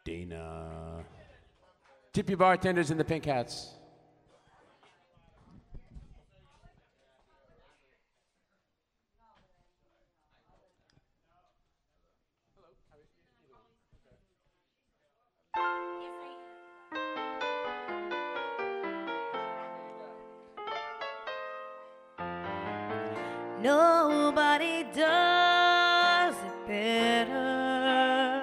Dana. Tip your bartenders in the pink hats. Nobody does it better.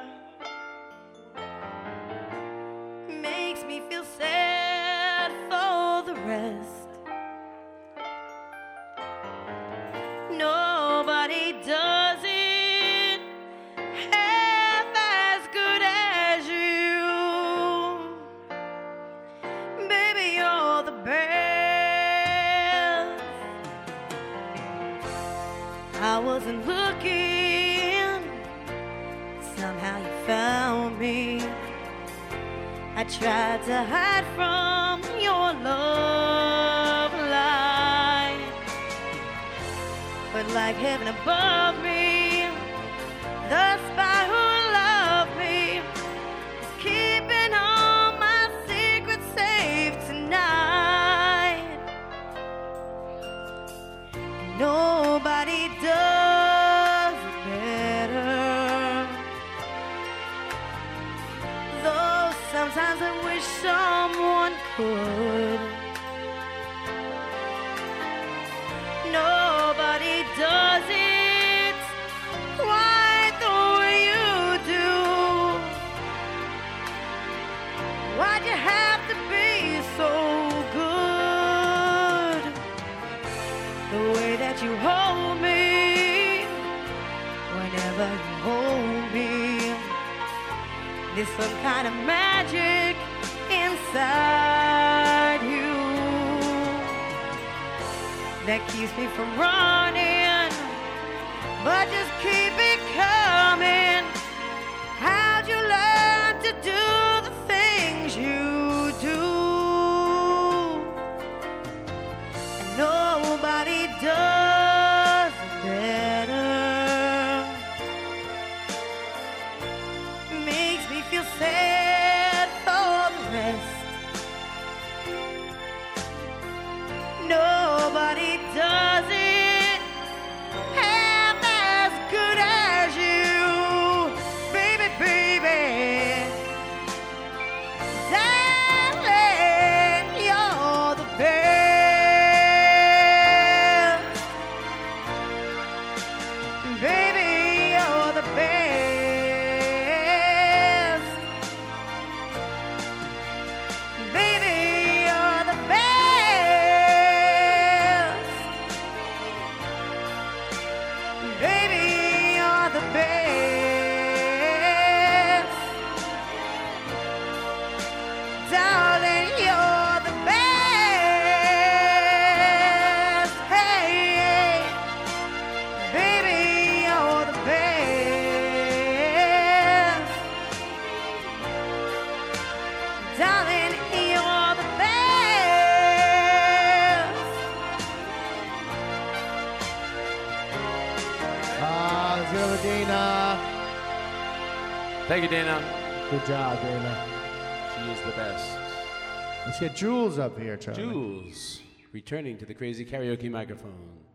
Makes me feel sad for the rest. Nobody does it half as good as you. Baby, you're the best. I wasn't looking, somehow you found me. I tried to hide from your love light, but like heaven above me, the spy who loved me is keeping all my secrets safe tonight. And nobody does it better, though sometimes I wish someone could. Nobody does it quite the way you do. Why'd you have to be so good? The way that you hold me, whenever you hold me, there's some kind of magic inside you that keeps me from running, but just keep it coming. How'd you learn to do the things you do? And nobody does it better. Makes me feel sad for the rest. Nobody does it half as good as you, baby, baby. Darling, you're the best. Baby, you're the best. Baby, you're the best. Baby, you're the best. Darling, you're the best. Hey, hey. Baby, you're the best. Darling, you're the best. Let's go with Dana. Thank you, Dana. Good job, Dana. She is the best. Let's get Jules up here, Charlie. Jules, returning to the crazy karaoke microphone.